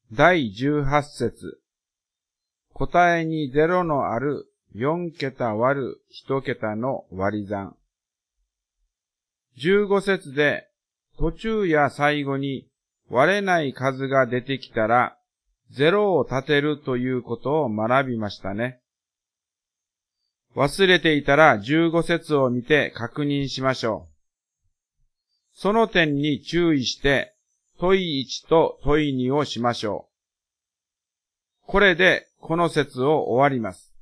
第18節。答えに0のある4桁割る1桁の割り算。15節で途中や最後に割れない数が出てきたら0を立てるということを学びましたね。忘れていたら15節を見て確認しましょう。その点に注意して問い1と問い2をしましょう。これでこの節を終わります。